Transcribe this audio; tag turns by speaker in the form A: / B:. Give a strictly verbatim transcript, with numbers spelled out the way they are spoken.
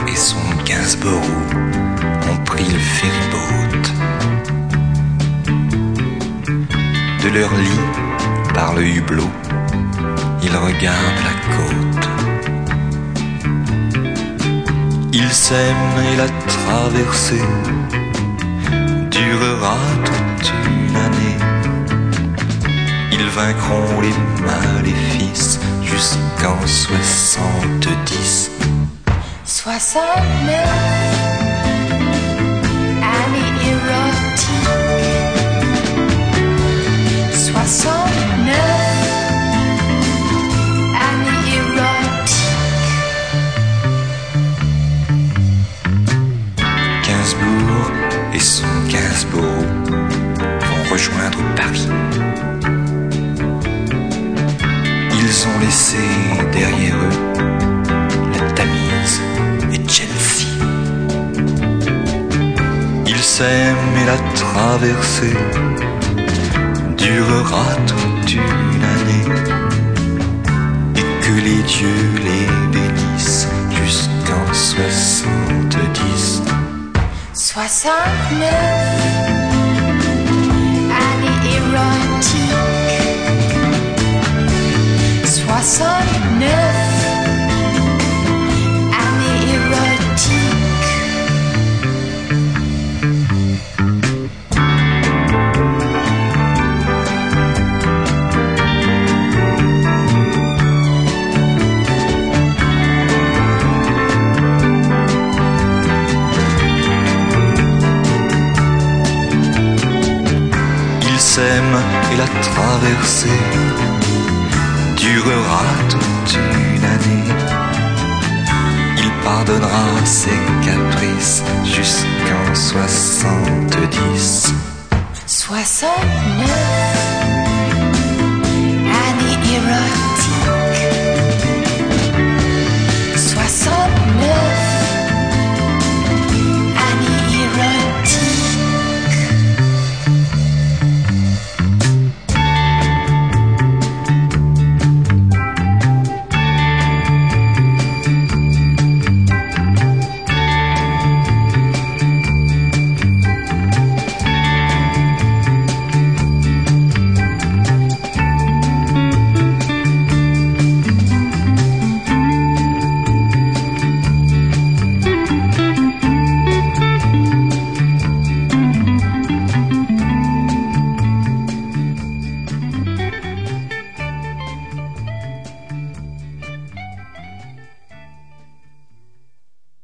A: et son Gainsborough ont pris le ferryboat. De leur lit, par le hublot, ils regardent la côte. Ils s'aiment et la traversée durera toute une année. Ils vaincront les maléfices jusqu'en soixante-dix.
B: Soixante-neuf, année érotique. Soixante-neuf, année érotique.
A: Gainsbourg et son Gainsborough vont rejoindre Paris. Ils ont laissé derrière eux la Tamise et Chelsea. Ils s'aiment et la traversée durera toute une année, et que les dieux les bénissent jusqu'en soixante-dix.
B: Soixante-neuf, année érotique. Soixante-neuf, année érotique.
A: Ils s'aiment et la traversée durera toute une année. Il pardonnera ses